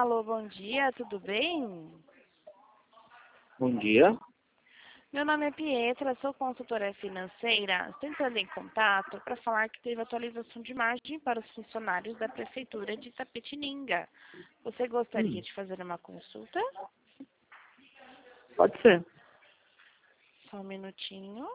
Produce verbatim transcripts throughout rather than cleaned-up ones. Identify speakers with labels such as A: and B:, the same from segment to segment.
A: Alô, bom dia, tudo bem?
B: Bom dia.
A: Meu nome é Pietra, sou consultora financeira. Estou entrando em contato para falar que teve atualização de margem para os funcionários da Prefeitura de Itapetininga. Você gostaria
B: Hum,
A: de fazer uma consulta?
B: pode ser.
A: Só um minutinho.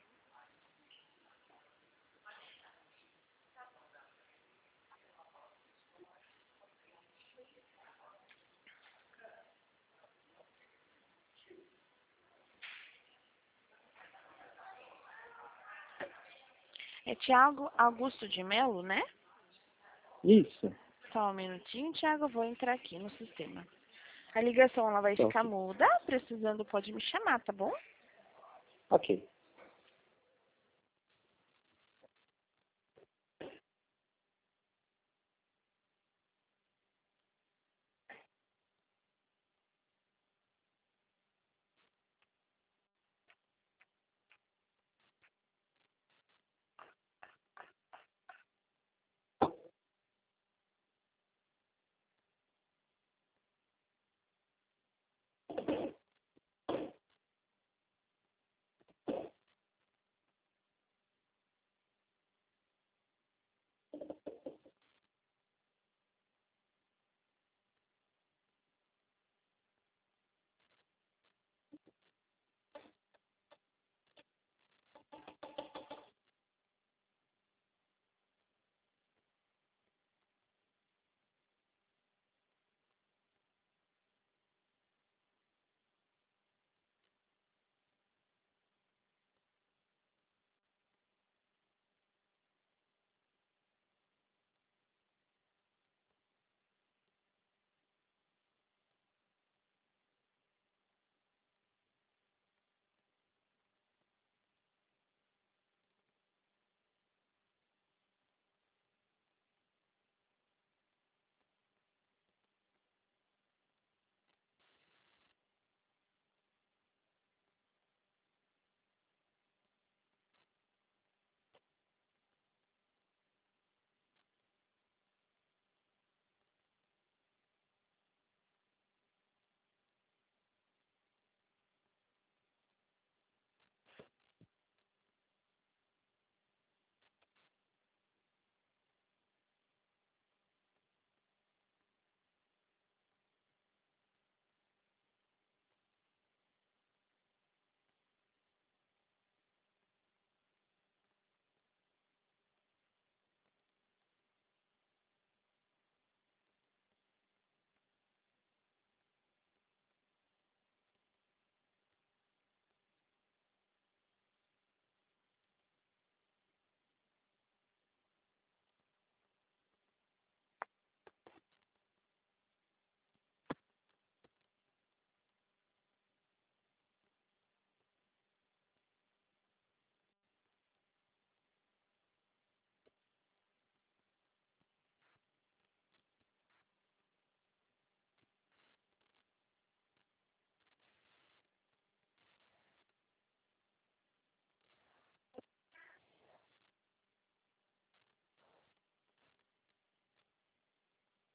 A: É Tiago Augusto de Melo, né?
B: Isso.
A: Só um minutinho, Tiago, eu vou entrar aqui no sistema. A ligação ela vai
B: Tá
A: ficar
B: ok.
A: muda, precisando pode me chamar, tá bom?
B: Ok.